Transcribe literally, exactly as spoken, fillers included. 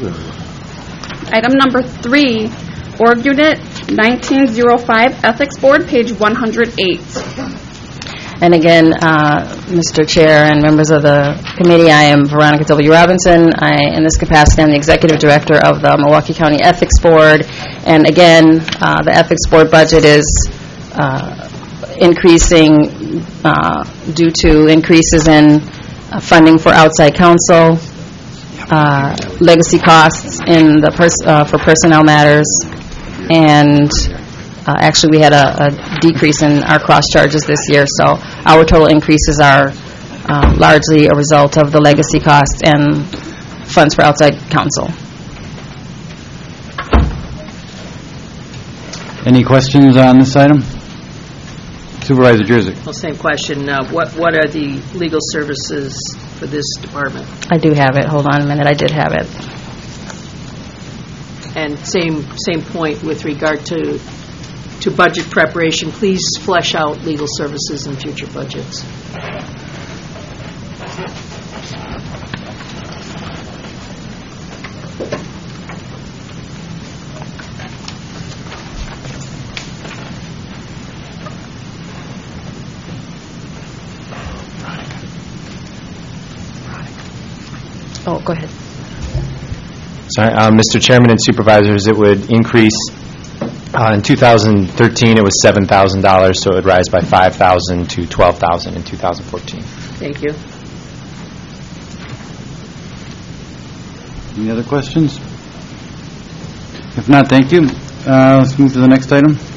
Item number three, Org Unit nineteen oh five, Ethics Board, page one hundred eight. And again, uh, Mister Chair and members of the committee, I am Veronica W. Robinson. I, in this capacity, I'm the Executive Director of the Milwaukee County Ethics Board. And again, uh, the Ethics Board budget is uh, increasing uh, due to increases in uh, funding for outside counsel, uh, legacy costs in the pers uh, for personnel matters, and Uh, actually, we had a, a decrease in our cross charges this year, so our total increases are uh, largely a result of the legacy costs and funds for outside counsel. Any questions on this item? Supervisor Jerzyk. Well, same question. Uh, what what are the legal services for this department? I do have it. Hold on a minute. I did have it. And same same point with regard to to budget preparation. Please flesh out legal services in future budgets. Oh, go ahead. Sorry, uh, Mister Chairman and Supervisors, it would increase. Uh, in two thousand thirteen, it was seven thousand dollars, so it would rise by five thousand dollars to twelve thousand dollars in two thousand fourteen. Thank you. Any other questions? If not, thank you. Uh, let's move to the next item.